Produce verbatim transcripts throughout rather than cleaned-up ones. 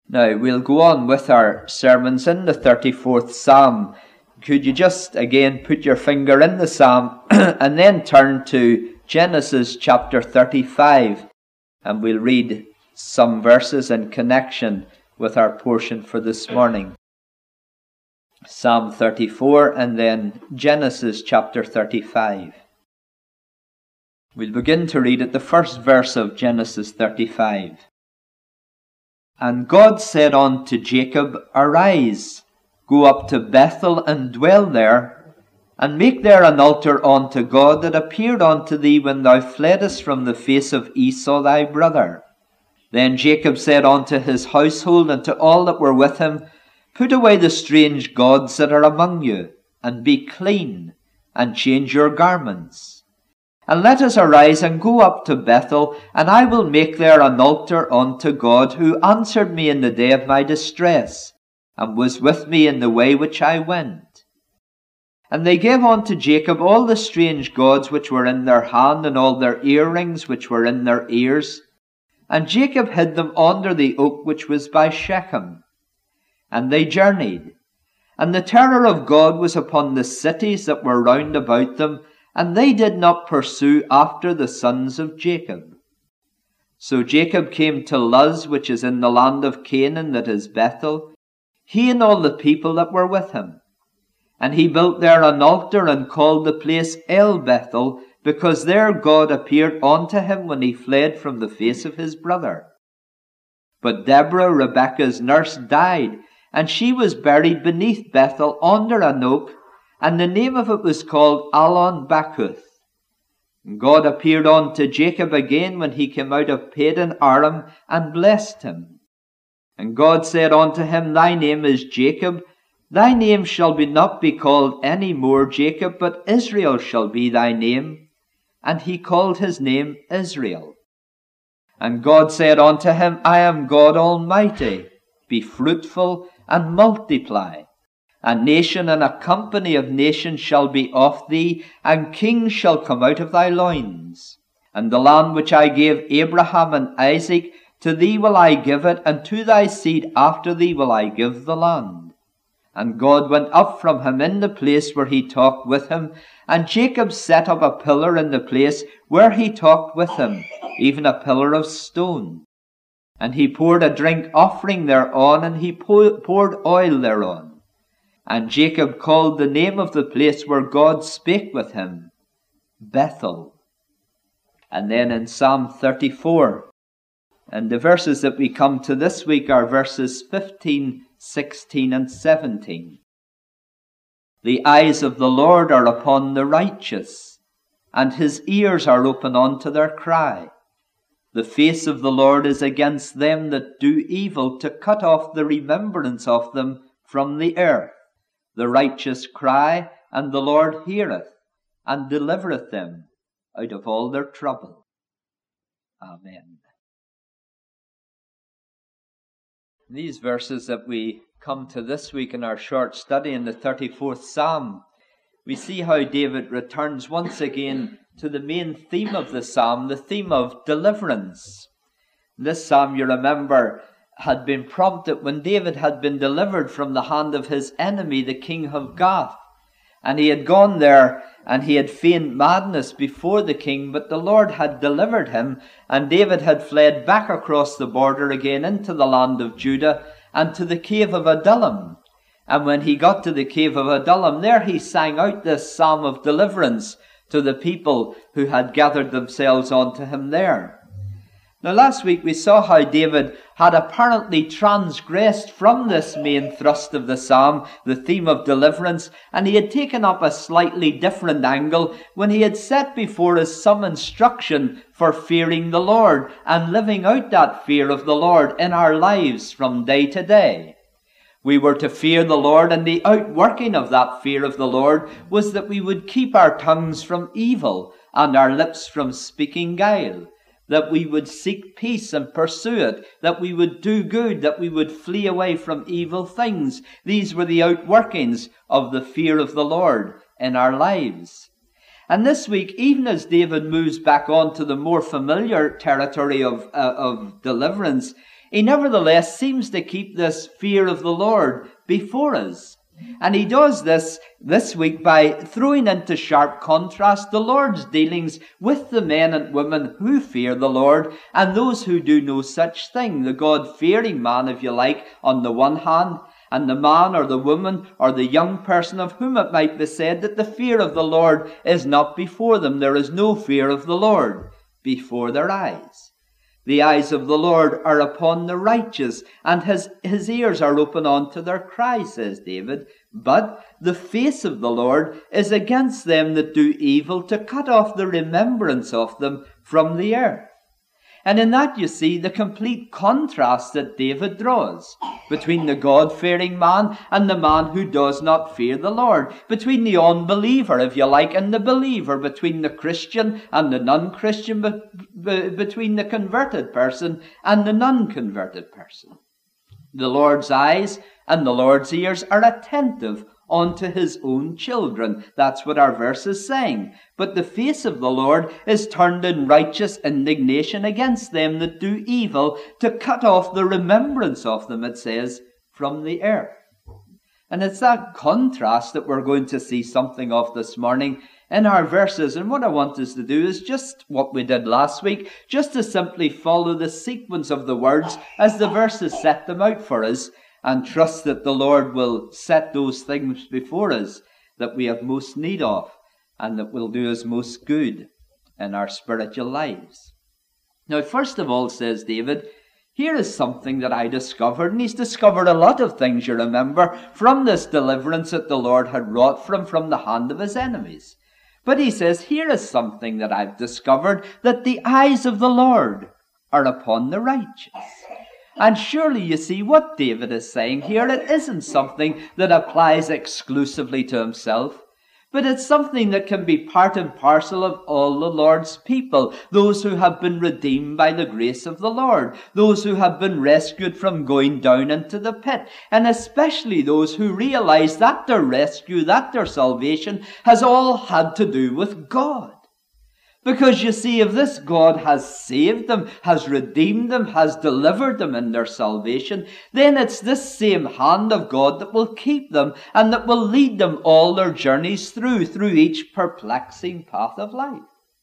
Now, we'll go on with our sermons in the thirty-fourth Psalm. Could you just again put your finger in the Psalm and then turn to Genesis chapter thirty-five, and we'll read some verses in connection with our portion for this morning. Psalm thirty-four and then Genesis chapter thirty-five. We'll begin to read at the first verse of Genesis thirty-five. And God said unto Jacob, Arise, go up to Bethel, and dwell there, and make there an altar unto God that appeared unto thee when thou fleddest from the face of Esau thy brother. Then Jacob said unto his household and to all that were with him, Put away the strange gods that are among you, and be clean, and change your garments. And let us arise and go up to Bethel, and I will make there an altar unto God, who answered me in the day of my distress, and was with me in the way which I went. And they gave unto Jacob all the strange gods which were in their hand, and all their earrings which were in their ears. And Jacob hid them under the oak which was by Shechem. And they journeyed. And the terror of God was upon the cities that were round about them, and they did not pursue after the sons of Jacob. So Jacob came to Luz, which is in the land of Canaan, that is Bethel, he and all the people that were with him. And he built there an altar, and called the place El Bethel, because there God appeared unto him when he fled from the face of his brother. But Deborah, Rebekah's nurse, died, and she was buried beneath Bethel under an oak, and the name of it was called Allon Bachuth. God appeared unto Jacob again when he came out of Padan Aram, and blessed him. And God said unto him, Thy name is Jacob, thy name shall be not be called any more Jacob, but Israel shall be thy name. And he called his name Israel. And God said unto him, I am God Almighty, be fruitful and multiply. A nation and a company of nations shall be of thee, and kings shall come out of thy loins. And the land which I gave Abraham and Isaac, to thee will I give it, and to thy seed after thee will I give the land. And God went up from him in the place where he talked with him, and Jacob set up a pillar in the place where he talked with him, even a pillar of stone. And he poured a drink offering thereon, and he poured oil thereon. And Jacob called the name of the place where God spake with him, Bethel. And then in Psalm thirty-four, and the verses that we come to this week are verses fifteen, sixteen, and seventeen. The eyes of the Lord are upon the righteous, and his ears are open unto their cry. The face of the Lord is against them that do evil, to cut off the remembrance of them from the earth. The righteous cry, and the Lord heareth, and delivereth them out of all their trouble. Amen. These verses that we come to this week in our short study in the thirty-fourth Psalm, we see how David returns once again to the main theme of the Psalm, the theme of deliverance. This Psalm, you remember, had been prompted when David had been delivered from the hand of his enemy, the king of Gath. And he had gone there, and he had feigned madness before the king, but the Lord had delivered him, and David had fled back across the border again into the land of Judah, and to the cave of Adullam. And when he got to the cave of Adullam, there he sang out this psalm of deliverance to the people who had gathered themselves unto him there. Now, last week we saw how David had apparently transgressed from this main thrust of the psalm, the theme of deliverance, and he had taken up a slightly different angle when he had set before us some instruction for fearing the Lord and living out that fear of the Lord in our lives from day to day. We were to fear the Lord, and the outworking of that fear of the Lord was that we would keep our tongues from evil and our lips from speaking guile, that we would seek peace and pursue it, that we would do good, that we would flee away from evil things. These were the outworkings of the fear of the Lord in our lives. And this week, even as David moves back on to the more familiar territory of, uh, of deliverance, he nevertheless seems to keep this fear of the Lord before us. And he does this this week by throwing into sharp contrast the Lord's dealings with the men and women who fear the Lord and those who do no such thing. The God-fearing man, if you like, on the one hand, and the man or the woman or the young person of whom it might be said that the fear of the Lord is not before them. There is no fear of the Lord before their eyes. The eyes of the Lord are upon the righteous, and his, his ears are open unto their cry, says David. But the face of the Lord is against them that do evil, to cut off the remembrance of them from the earth. And in that you see the complete contrast that David draws between the God-fearing man and the man who does not fear the Lord, between the unbeliever, if you like, and the believer, between the Christian and the non-Christian, between the converted person and the non-converted person. The Lord's eyes and the Lord's ears are attentive unto his own children. That's what our verse is saying. But the face of the Lord is turned in righteous indignation against them that do evil, to cut off the remembrance of them, it says, from the earth. And it's that contrast that we're going to see something of this morning in our verses. And what I want us to do is just what we did last week, just to simply follow the sequence of the words as the verses set them out for us, and trust that the Lord will set those things before us that we have most need of, and that will do us most good in our spiritual lives. Now, first of all, says David, here is something that I discovered, and he's discovered a lot of things, you remember, from this deliverance that the Lord had wrought from, from the hand of his enemies. But he says, here is something that I've discovered, that the eyes of the Lord are upon the righteous. And surely you see what David is saying here. It isn't something that applies exclusively to himself, but it's something that can be part and parcel of all the Lord's people, those who have been redeemed by the grace of the Lord, those who have been rescued from going down into the pit, and especially those who realize that their rescue, that their salvation has all had to do with God. Because you see, if this God has saved them, has redeemed them, has delivered them in their salvation, then it's this same hand of God that will keep them and that will lead them all their journeys through, through each perplexing path of life.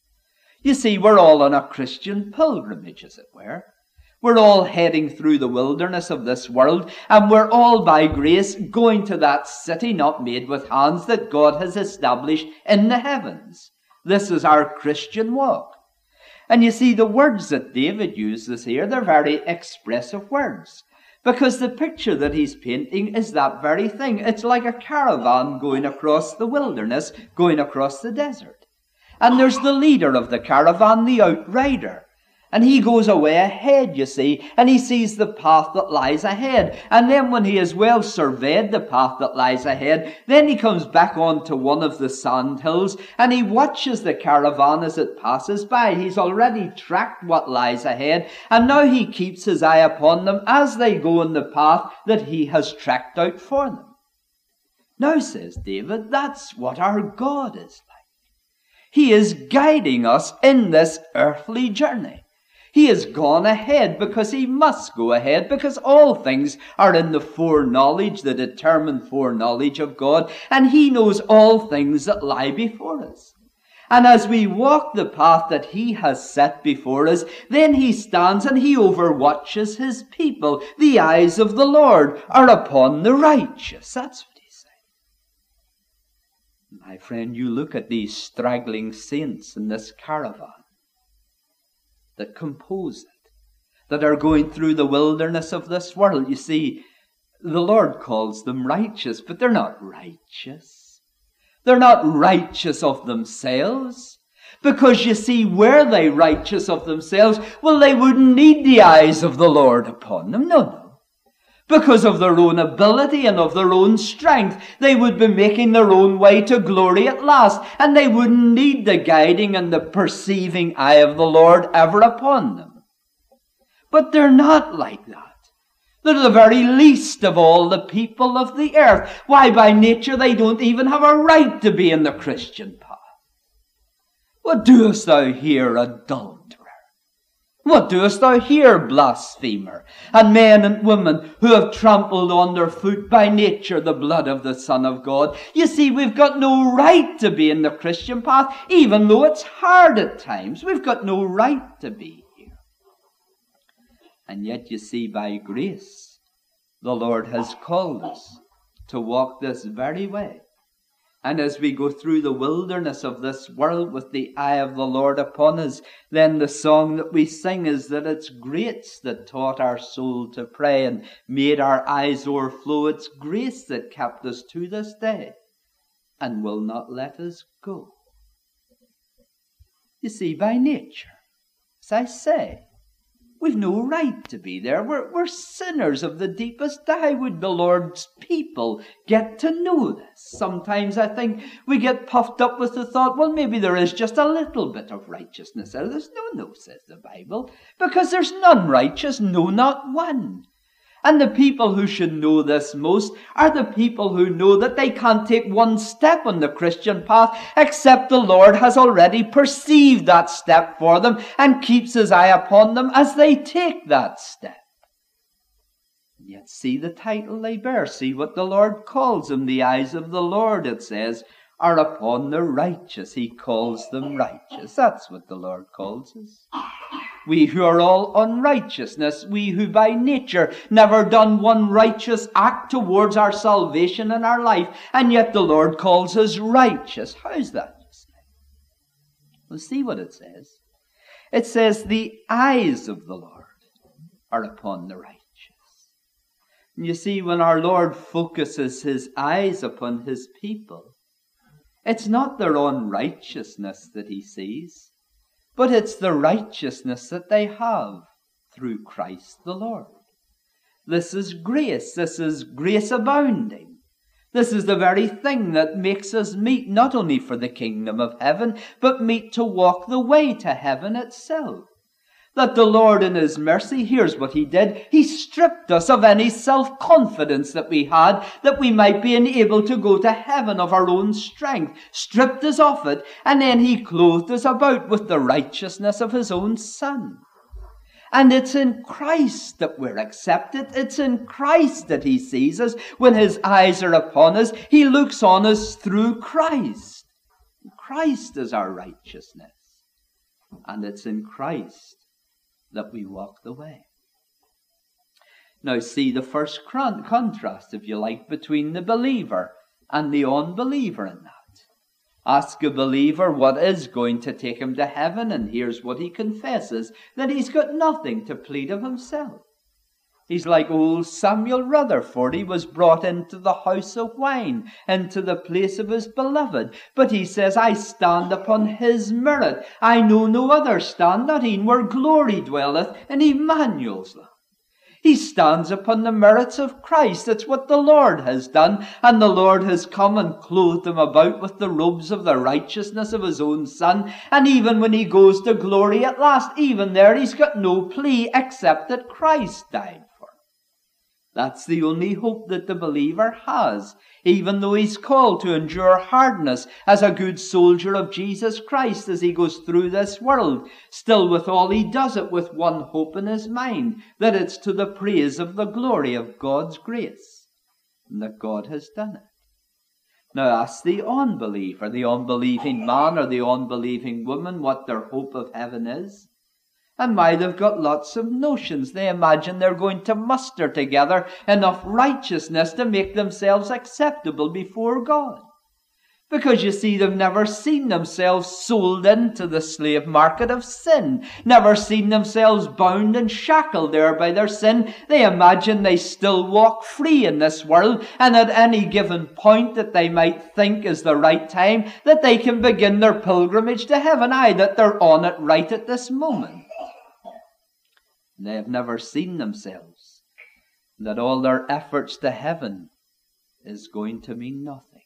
You see, we're all on a Christian pilgrimage, as it were. We're all heading through the wilderness of this world, and we're all by grace going to that city not made with hands that God has established in the heavens. This is our Christian walk. And you see, the words that David uses here, they're very expressive words. Because the picture that he's painting is that very thing. It's like a caravan going across the wilderness, going across the desert. And there's the leader of the caravan, the outrider. And he goes away ahead, you see, and he sees the path that lies ahead. And then when he has well surveyed the path that lies ahead, then he comes back onto one of the sand hills, and he watches the caravan as it passes by. He's already tracked what lies ahead, and now he keeps his eye upon them as they go on the path that he has tracked out for them. Now, says David, that's what our God is like. He is guiding us in this earthly journey. He has gone ahead because he must go ahead, because all things are in the foreknowledge, the determined foreknowledge of God, and he knows all things that lie before us. And as we walk the path that he has set before us, then he stands and he overwatches his people. The eyes of the Lord are upon the righteous. That's what he's saying. My friend, you look at these straggling saints in this caravan that compose it, that are going through the wilderness of this world. You see, the Lord calls them righteous, but they're not righteous. They're not righteous of themselves. Because you see, were they righteous of themselves, well, they wouldn't need the eyes of the Lord upon them. No, no. Because of their own ability and of their own strength, they would be making their own way to glory at last, and they wouldn't need the guiding and the perceiving eye of the Lord ever upon them. But they're not like that. They're the very least of all the people of the earth. Why, by nature, they don't even have a right to be in the Christian path. What doest thou here, adulterer? What doest thou here, blasphemer? And men and women who have trampled under foot by nature the blood of the Son of God. You see, we've got no right to be in the Christian path, even though it's hard at times. We've got no right to be here. And yet, you see, by grace, the Lord has called us to walk this very way. And as we go through the wilderness of this world with the eye of the Lord upon us, then the song that we sing is that it's grace that taught our soul to pray and made our eyes o'erflow. It's grace that kept us to this day and will not let us go. You see, by nature, as I say, we've no right to be there. We're, we're sinners of the deepest dye. Would the Lord's people get to know this? Sometimes I think we get puffed up with the thought, well, maybe there is just a little bit of righteousness there. There's no, no, says the Bible, because there's none righteous, no, not one. And the people who should know this most are the people who know that they can't take one step on the Christian path except the Lord has already perceived that step for them and keeps his eye upon them as they take that step. And yet see the title they bear. See what the Lord calls them. The eyes of the Lord, it says, are upon the righteous. He calls them righteous. That's what the Lord calls us. We who are all unrighteousness, we who by nature never done one righteous act towards our salvation in our life, and yet the Lord calls us righteous. How's that? Well, see what it says. It says, the eyes of the Lord are upon the righteous. And you see, when our Lord focuses his eyes upon his people, it's not their own righteousness that he sees, but it's the righteousness that they have through Christ the Lord. This is grace. This is grace abounding. This is the very thing that makes us meet not only for the kingdom of heaven, but meet to walk the way to heaven itself. That the Lord in his mercy, here's what he did. He stripped us of any self-confidence that we had, that we might be able to go to heaven of our own strength. Stripped us of it, and then he clothed us about with the righteousness of his own Son. And it's in Christ that we're accepted. It's in Christ that he sees us. When his eyes are upon us, he looks on us through Christ. Christ is our righteousness. And it's in Christ that we walk the way. Now see the first contrast, if you like, between the believer and the unbeliever in that. Ask a believer what is going to take him to heaven, and here's what he confesses, that he's got nothing to plead of himself. He's like old Samuel Rutherford. He was brought into the house of wine, into the place of his beloved. But he says, I stand upon his merit. I know no other stand, not e'en where glory dwelleth in Emmanuel's land. He stands upon the merits of Christ. That's what the Lord has done. And the Lord has come and clothed him about with the robes of the righteousness of his own Son. And even when he goes to glory at last, even there he's got no plea except that Christ died. That's the only hope that the believer has, even though he's called to endure hardness as a good soldier of Jesus Christ as he goes through this world. Still withal he does it with one hope in his mind, that it's to the praise of the glory of God's grace, and that God has done it. Now ask the unbeliever, the unbelieving man or the unbelieving woman, what their hope of heaven is. And why, they've got lots of notions. They imagine they're going to muster together enough righteousness to make themselves acceptable before God. Because, you see, they've never seen themselves sold into the slave market of sin. Never seen themselves bound and shackled there by their sin. They imagine they still walk free in this world, and at any given point that they might think is the right time, that they can begin their pilgrimage to heaven. Aye, that they're on it right at this moment. They have never seen themselves, that all their efforts to heaven is going to mean nothing.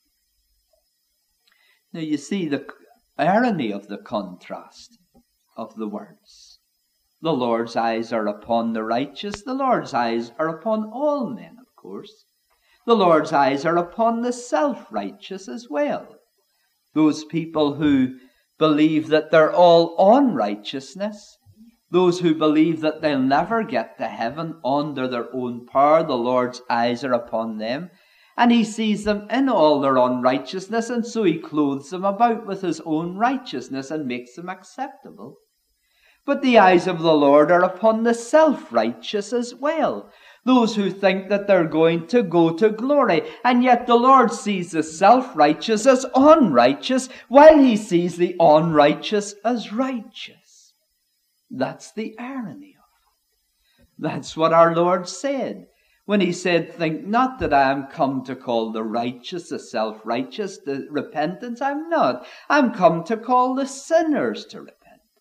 Now you see the irony of the contrast of the words. The Lord's eyes are upon the righteous. The Lord's eyes are upon all men, of course. The Lord's eyes are upon the self-righteous as well. Those people who believe that they're all unrighteousness, Those who believe that they'll never get to heaven under their own power, the Lord's eyes are upon them. And he sees them in all their unrighteousness, and so he clothes them about with his own righteousness and makes them acceptable. But the eyes of the Lord are upon the self-righteous as well, those who think that they're going to go to glory. And yet the Lord sees the self-righteous as unrighteous, while he sees the unrighteous as righteous. That's the irony of it. That's what our Lord said when he said, think not that I am come to call the righteous the self-righteous to repentance. I'm not. I'm come to call the sinners to repentance.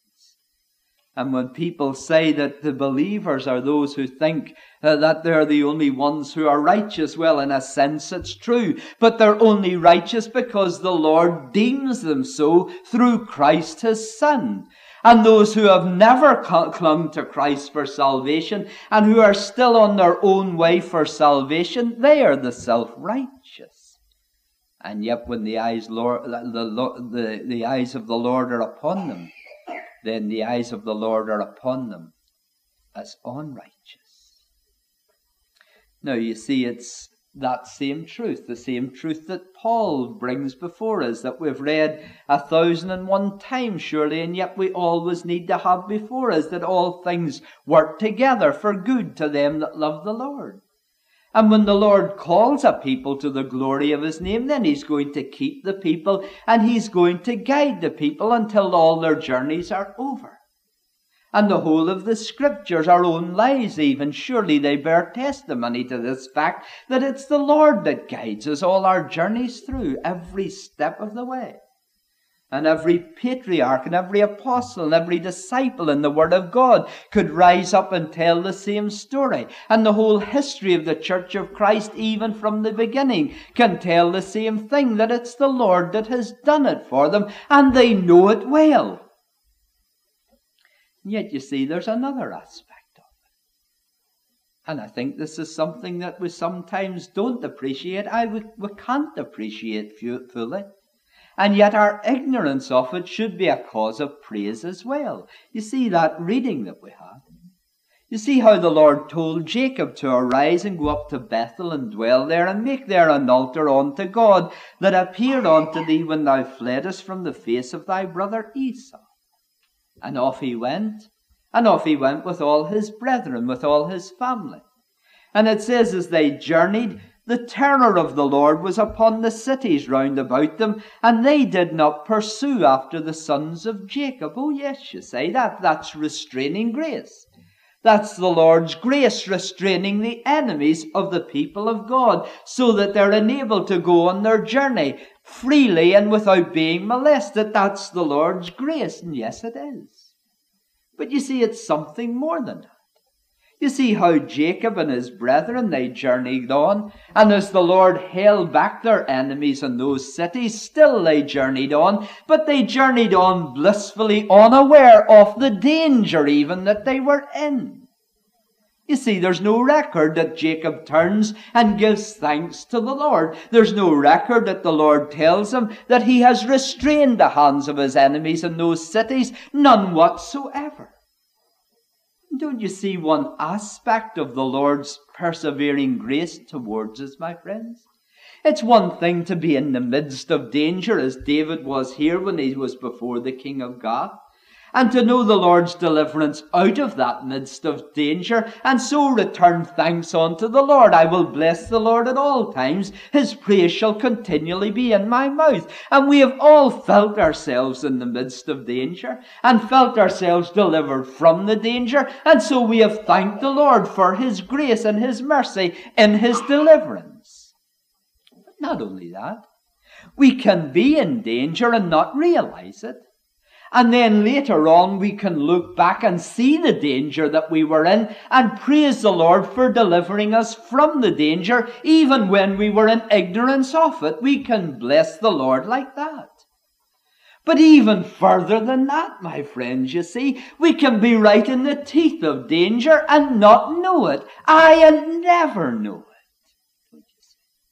And when people say that the believers are those who think uh, that they're the only ones who are righteous, well, in a sense it's true. But they're only righteous because the Lord deems them so through Christ his Son. And those who have never clung to Christ for salvation and who are still on their own way for salvation, they are the self-righteous. And yet when the eyes, Lord, the, the, the eyes of the Lord are upon them, then the eyes of the Lord are upon them as unrighteous. Now you see, it's that same truth, the same truth that Paul brings before us, that we've read a thousand and one times surely, and yet we always need to have before us, that all things work together for good to them that love the Lord. And when the Lord calls a people to the glory of his name, then he's going to keep the people, and he's going to guide the people until all their journeys are over. And the whole of the Scriptures, our own lives even, surely they bear testimony to this fact, that it's the Lord that guides us all our journeys through, every step of the way. And every patriarch and every apostle and every disciple in the Word of God could rise up and tell the same story. And the whole history of the Church of Christ, even from the beginning, can tell the same thing, that it's the Lord that has done it for them, and they know it well. Yet, you see, there's another aspect of it. And I think this is something that we sometimes don't appreciate. I, we, we can't appreciate fully. And yet our ignorance of it should be a cause of praise as well. You see that reading that we had. You see how the Lord told Jacob to arise and go up to Bethel and dwell there, and make there an altar unto God that appeared unto thee when thou fleddest from the face of thy brother Esau. And off he went, and off he went with all his brethren, with all his family. And it says, as they journeyed, the terror of the Lord was upon the cities round about them, and they did not pursue after the sons of Jacob. Oh yes, you say that. That's restraining grace. That's the Lord's grace restraining the enemies of the people of God, so that they're enabled to go on their journey freely and without being molested. That's the Lord's grace, and yes, it is. But you see, it's something more than that. You see how Jacob and his brethren, they journeyed on, and as the Lord held back their enemies in those cities, still they journeyed on, but they journeyed on blissfully, unaware of the danger even that they were in. You see, there's no record that Jacob turns and gives thanks to the Lord. There's no record that the Lord tells him that he has restrained the hands of his enemies in those cities. None whatsoever. Don't you see one aspect of the Lord's persevering grace towards us, my friends? It's one thing to be in the midst of danger, as David was here when he was before the king of Gath, and to know the Lord's deliverance out of that midst of danger, and so return thanks unto the Lord. I will bless the Lord at all times. His praise shall continually be in my mouth. And we have all felt ourselves in the midst of danger, and felt ourselves delivered from the danger, and so we have thanked the Lord for his grace and his mercy in his deliverance. But not only that, we can be in danger and not realize it. And then later on we can look back and see the danger that we were in and praise the Lord for delivering us from the danger, even when we were in ignorance of it. We can bless the Lord like that. But even further than that, my friends, you see, we can be right in the teeth of danger and not know it. I and never know it.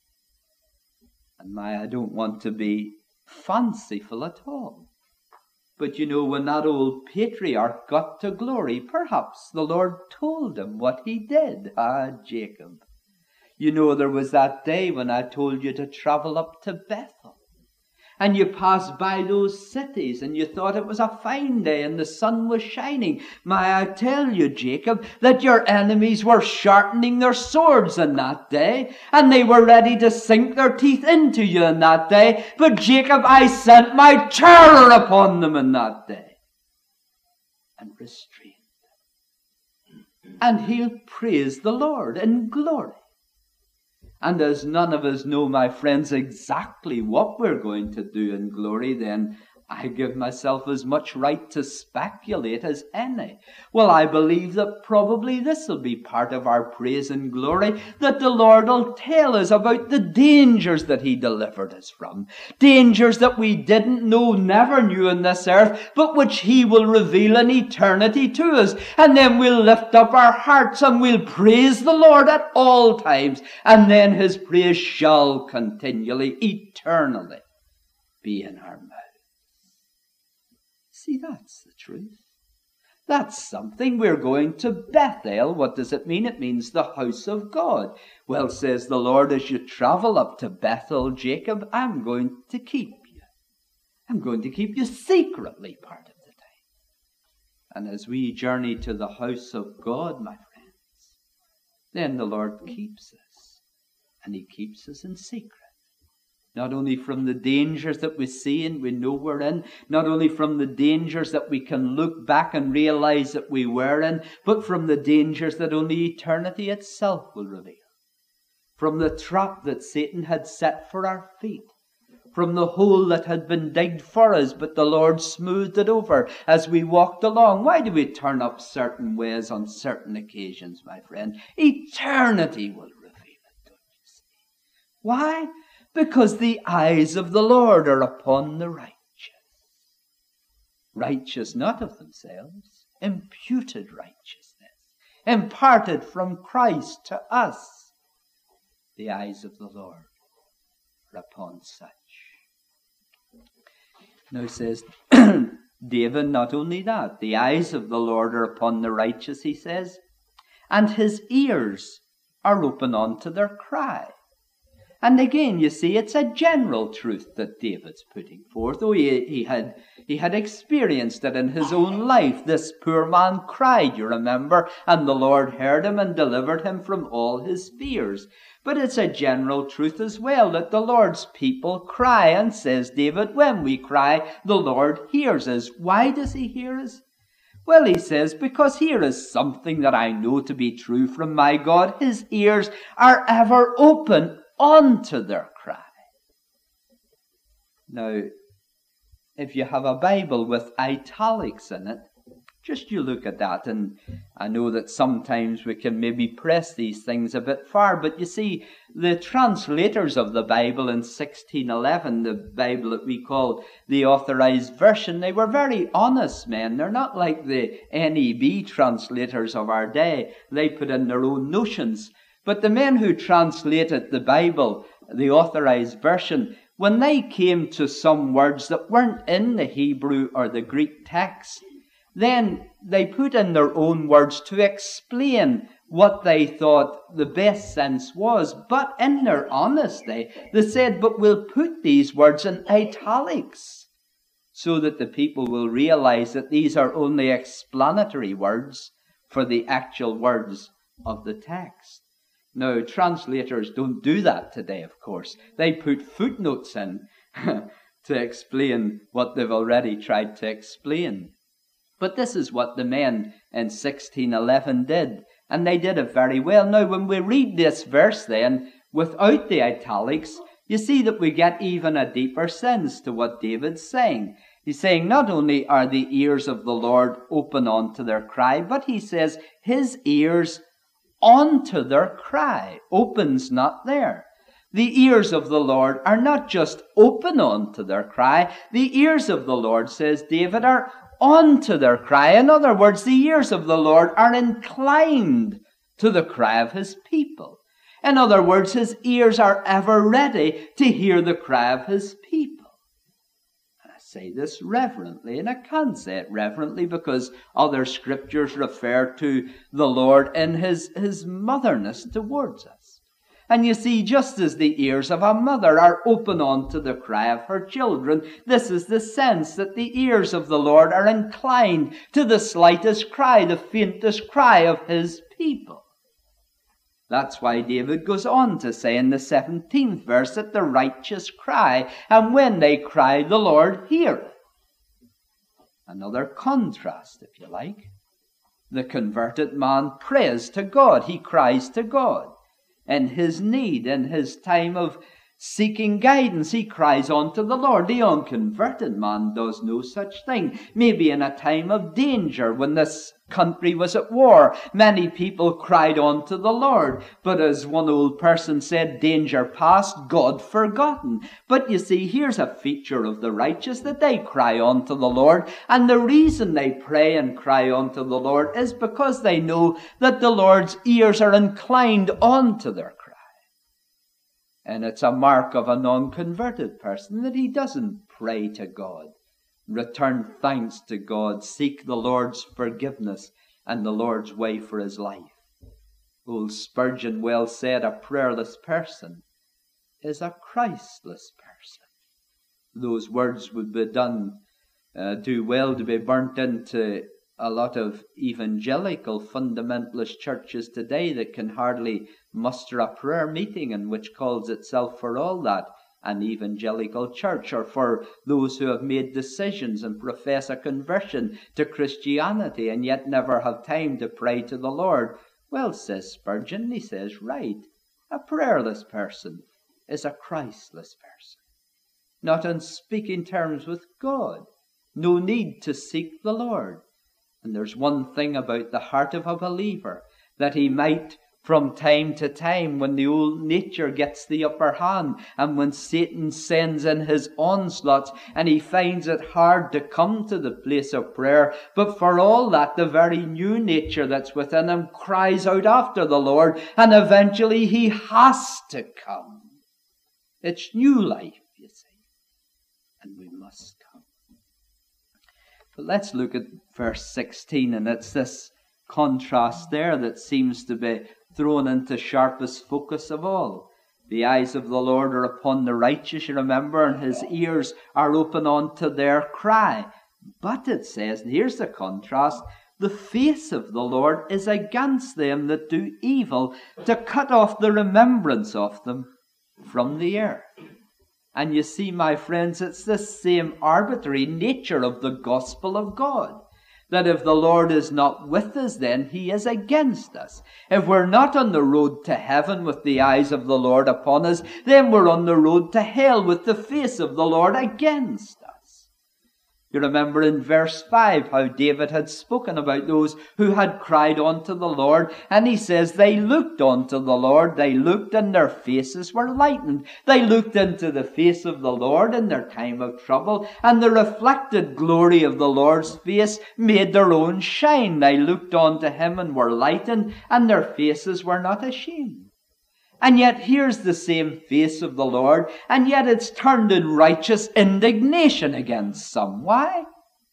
And my, I don't want to be fanciful at all. But you know, when that old patriarch got to glory, perhaps the Lord told him what he did. Ah, Jacob. You know, there was that day when I told you to travel up to Bethel. And you passed by those cities and you thought it was a fine day and the sun was shining. May I tell you, Jacob, that your enemies were sharpening their swords in that day, and they were ready to sink their teeth into you in that day. But Jacob, I sent my terror upon them in that day and restrained them. And he'll praise the Lord in glory. And as none of us know, my friends, exactly what we're going to do in glory, then I give myself as much right to speculate as any. Well, I believe that probably this will be part of our praise and glory, that the Lord will tell us about the dangers that he delivered us from. Dangers that we didn't know, never knew on this earth, but which he will reveal in eternity to us. And then we'll lift up our hearts and we'll praise the Lord at all times. And then his praise shall continually, eternally be in our mouth. See, that's the truth. That's something. We're going to Bethel. What does it mean? It means the house of God. Well, says the Lord, as you travel up to Bethel, Jacob, I'm going to keep you. I'm going to keep you secretly part of the time. And as we journey to the house of God, my friends, then the Lord keeps us. And he keeps us in secret. Not only from the dangers that we see and we know we're in, not only from the dangers that we can look back and realize that we were in, but from the dangers that only eternity itself will reveal. From the trap that Satan had set for our feet. From the hole that had been digged for us, but the Lord smoothed it over as we walked along. Why do we turn up certain ways on certain occasions, my friend? Eternity will reveal it, don't you see? Why? Because the eyes of the Lord are upon the righteous. Righteous not of themselves, imputed righteousness, imparted from Christ to us. The eyes of the Lord are upon such. Now says David, not only that, the eyes of the Lord are upon the righteous, he says, and his ears are open unto their cry. And again, you see, it's a general truth that David's putting forth. Oh, he, he had he had experienced it in his own life. This poor man cried, you remember, and the Lord heard him and delivered him from all his fears. But it's a general truth as well that the Lord's people cry. And says David, when we cry, the Lord hears us. Why does he hear us? Well, he says, because here is something that I know to be true from my God. His ears are ever open unto their cry. Now, if you have a Bible with italics in it, just you look at that, and I know that sometimes we can maybe press these things a bit far, but you see, the translators of the Bible in sixteen eleven, the Bible that we call the Authorized Version, they were very honest men. They're not like the N E B translators of our day. They put in their own notions. But the men who translated the Bible, the Authorized Version, when they came to some words that weren't in the Hebrew or the Greek text, then they put in their own words to explain what they thought the best sense was. But in their honesty, they said, but we'll put these words in italics so that the people will realize that these are only explanatory words for the actual words of the text. Now, translators don't do that today, of course. They put footnotes in to explain what they've already tried to explain. But this is what the men in sixteen eleven did, and they did it very well. Now, when we read this verse then, without the italics, you see that we get even a deeper sense to what David's saying. He's saying not only are the ears of the Lord open unto their cry, but he says his ears unto their cry. Open's not there. The ears of the Lord are not just open unto their cry. The ears of the Lord, says David, are unto their cry. In other words, the ears of the Lord are inclined to the cry of his people. In other words, his ears are ever ready to hear the cry of his people. And I say this reverently, and I can say it reverently because other scriptures refer to the Lord in his, his motherness towards us. And you see, just as the ears of a mother are open unto the cry of her children, this is the sense that the ears of the Lord are inclined to the slightest cry, the faintest cry of his people. That's why David goes on to say in the seventeenth verse that the righteous cry, and when they cry, the Lord heareth. Another contrast, if you like. The converted man prays to God. He cries to God. In his need, in his time of seeking guidance, he cries unto the Lord. The unconverted man does no such thing. Maybe in a time of danger, when this country was at war, many people cried unto the Lord. But as one old person said, danger past, God forgotten. But you see, here's a feature of the righteous, that they cry unto the Lord. And the reason they pray and cry unto the Lord is because they know that the Lord's ears are inclined unto their cry. And it's a mark of a non-converted person that he doesn't pray to God, return thanks to God, seek the Lord's forgiveness and the Lord's way for his life. Old Spurgeon well said, a prayerless person is a Christless person. Those words would be done, uh, do well to be burnt into a lot of evangelical fundamentalist churches today that can hardly muster a prayer meeting, and which calls itself for all that an evangelical church, or for those who have made decisions and profess a conversion to Christianity and yet never have time to pray to the Lord. Well, says Spurgeon, he says, right, a prayerless person is a Christless person. Not on speaking terms with God. No need to seek the Lord. And there's one thing about the heart of a believer, that he might, from time to time, when the old nature gets the upper hand, and when Satan sends in his onslaughts, and he finds it hard to come to the place of prayer, but for all that, the very new nature that's within him cries out after the Lord, and eventually he has to come. It's new life, you see, and we must come. But let's look at verse sixteen, and it's this contrast there that seems to be thrown into sharpest focus of all. The eyes of the Lord are upon the righteous, you remember, and his ears are open unto their cry. But it says, and here's the contrast, the face of the Lord is against them that do evil, to cut off the remembrance of them from the earth. And you see, my friends, it's this same arbitrary nature of the gospel of God. That if the Lord is not with us, then he is against us. If we're not on the road to heaven with the eyes of the Lord upon us, then we're on the road to hell with the face of the Lord against us. You remember in verse five how David had spoken about those who had cried unto the Lord, and he says they looked unto the Lord, they looked and their faces were lightened. They looked into the face of the Lord in their time of trouble, and the reflected glory of the Lord's face made their own shine. They looked unto him and were lightened, and their faces were not ashamed. And yet here's the same face of the Lord, and yet it's turned in righteous indignation against some. Why?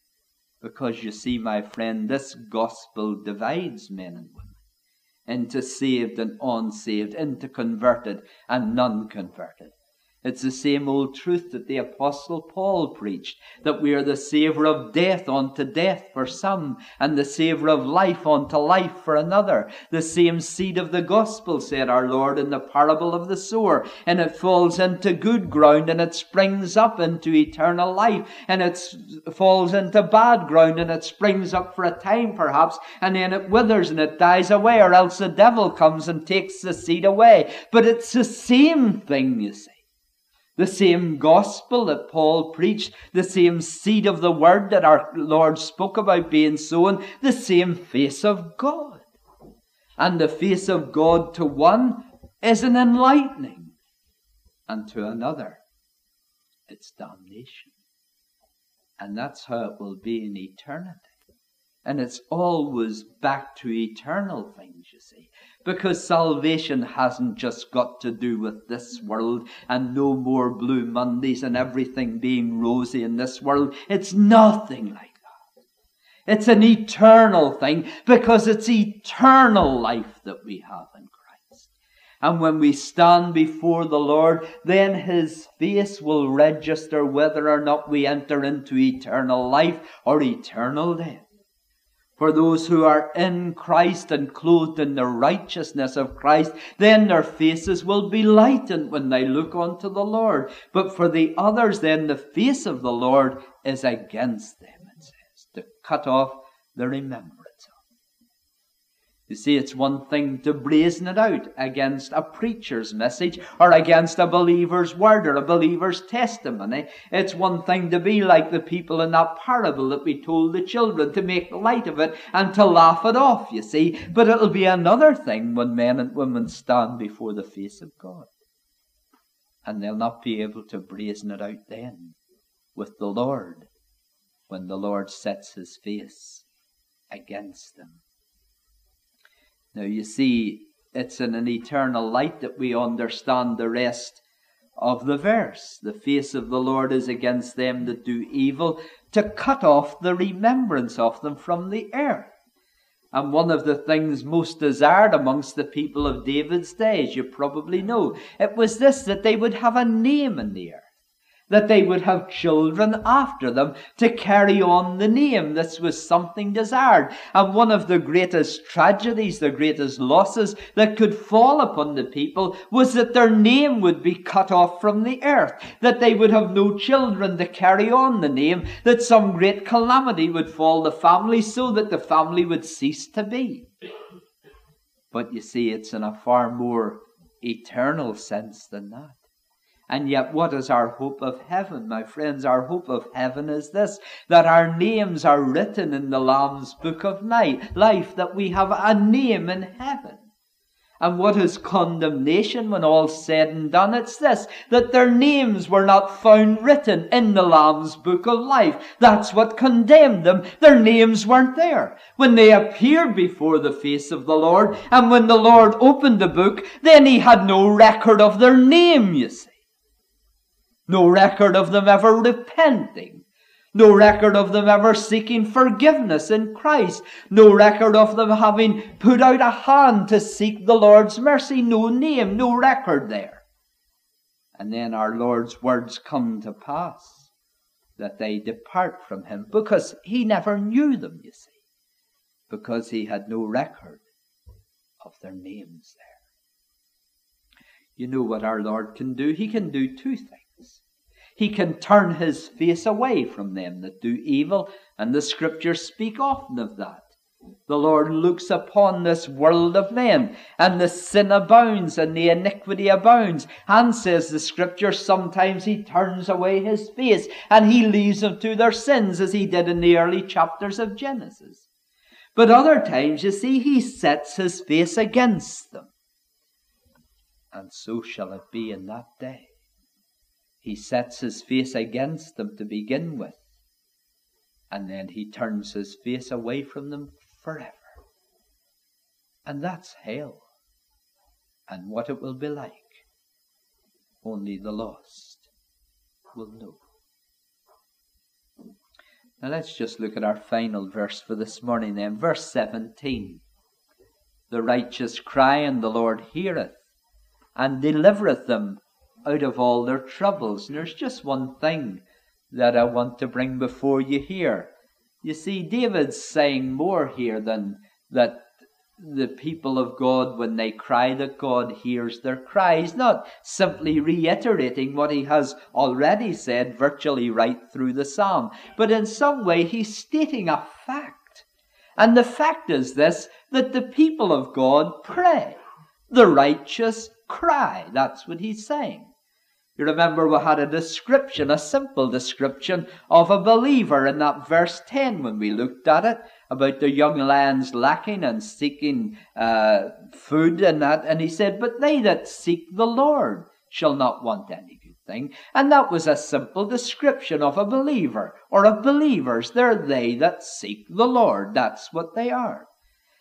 Because you see, my friend, this gospel divides men and women into saved and unsaved, into converted and non-converted. It's the same old truth that the Apostle Paul preached, that we are the savour of death unto death for some, and the savour of life unto life for another. The same seed of the gospel, said our Lord in the parable of the sower, and it falls into good ground, and it springs up into eternal life, and it falls into bad ground, and it springs up for a time perhaps, and then it withers and it dies away, or else the devil comes and takes the seed away. But it's the same thing, you see. The same gospel that Paul preached, the same seed of the word that our Lord spoke about being sown, the same face of God. And the face of God to one is an enlightening, and to another it's damnation. And that's how it will be in eternity. And it's always back to eternal things, you see. Because salvation hasn't just got to do with this world and no more Blue Mondays and everything being rosy in this world. It's nothing like that. It's an eternal thing, because it's eternal life that we have in Christ. And when we stand before the Lord, then His face will register whether or not we enter into eternal life or eternal death. For those who are in Christ and clothed in the righteousness of Christ, then their faces will be lightened when they look unto the Lord. But for the others, then the face of the Lord is against them, it says, to cut off the remembrance of. You see, it's one thing to brazen it out against a preacher's message or against a believer's word or a believer's testimony. It's one thing to be like the people in that parable that we told the children, to make light of it and to laugh it off, you see. But it'll be another thing when men and women stand before the face of God. And they'll not be able to brazen it out then with the Lord, when the Lord sets His face against them. Now, you see, it's in an eternal light that we understand the rest of the verse. The face of the Lord is against them that do evil, to cut off the remembrance of them from the earth. And one of the things most desired amongst the people of David's day, as you probably know, it was this, that they would have a name in the earth. That they would have children after them to carry on the name. This was something desired. And one of the greatest tragedies, the greatest losses that could fall upon the people was that their name would be cut off from the earth. That they would have no children to carry on the name. That some great calamity would fall the family, so that the family would cease to be. But you see, it's in a far more eternal sense than that. And yet, what is our hope of heaven, my friends? Our hope of heaven is this, that our names are written in the Lamb's book of life, that we have a name in heaven. And what is condemnation when all's said and done? It's this, that their names were not found written in the Lamb's book of life. That's what condemned them. Their names weren't there. When they appeared before the face of the Lord, and when the Lord opened the book, then He had no record of their name, you see. No record of them ever repenting. No record of them ever seeking forgiveness in Christ. No record of them having put out a hand to seek the Lord's mercy. No name, no record there. And then our Lord's words come to pass, that they depart from Him, because He never knew them, you see. Because He had no record of their names there. You know what our Lord can do? He can do two things. He can turn His face away from them that do evil, and the Scriptures speak often of that. The Lord looks upon this world of men, and the sin abounds, and the iniquity abounds. And says the Scripture, sometimes He turns away His face, and He leaves them to their sins, as He did in the early chapters of Genesis. But other times, you see, He sets His face against them. And so shall it be in that day. He sets His face against them to begin with, and then He turns His face away from them forever. And that's hell. And what it will be like, only the lost will know. Now let's just look at our final verse for this morning then. Verse seventeen. The righteous cry, and the Lord heareth, and delivereth them out of all their troubles. And there's just one thing that I want to bring before you here. You see, David's saying more here than that the people of God, when they cry, that God hears their cry. He's not simply reiterating what he has already said virtually right through the psalm, but in some way he's stating a fact. And the fact is this, that the people of God pray. The righteous cry. That's what he's saying. You remember we had a description, a simple description of a believer in that verse ten when we looked at it, about the young lambs lacking and seeking uh, food and that. And he said, but they that seek the Lord shall not want any good thing. And that was a simple description of a believer, or of believers. They're they that seek the Lord. That's what they are.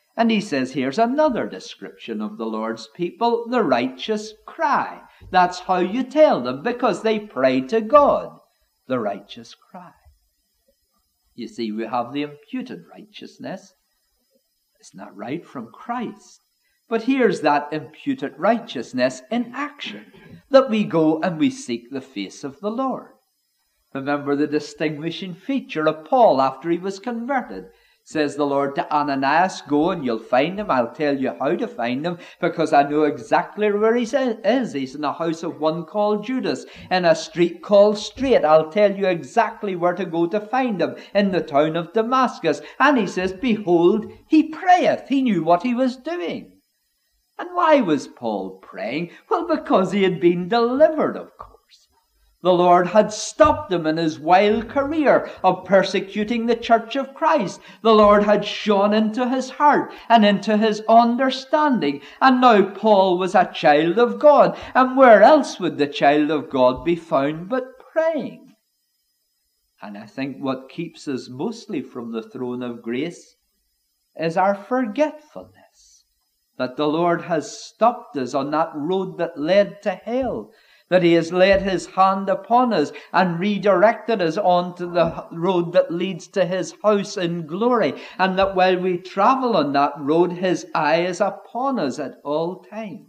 And he says, here's another description of the Lord's people, the righteous cry. That's how you tell them, because they pray to God. The righteous cry. You see, we have the imputed righteousness. It's not right from Christ. But here's that imputed righteousness in action, that we go and we seek the face of the Lord. Remember the distinguishing feature of Paul after he was converted. Says the Lord to Ananias, go and you'll find him. I'll tell you how to find him, because I know exactly where he is. He's in the house of one called Judas, in a street called Straight. I'll tell you exactly where to go to find him, in the town of Damascus. And he says, behold, he prayeth. He knew what he was doing. And why was Paul praying? Well, because he had been delivered, of course. The Lord had stopped him in his wild career of persecuting the church of Christ. The Lord had shone into his heart and into his understanding. And now Paul was a child of God. And where else would the child of God be found but praying? And I think what keeps us mostly from the throne of grace is our forgetfulness. That the Lord has stopped us on that road that led to hell. That he has laid his hand upon us and redirected us onto the road that leads to his house in glory. And that while we travel on that road, his eye is upon us at all times.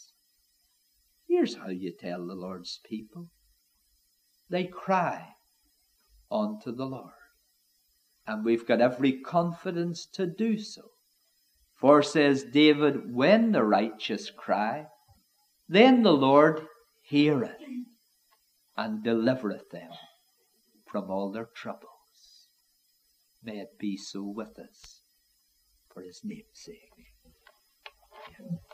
Here's how you tell the Lord's people. They cry unto the Lord. And we've got every confidence to do so. For, says David, when the righteous cry, then the Lord heareth and delivereth them from all their troubles. May it be so with us for his name's sake. Amen.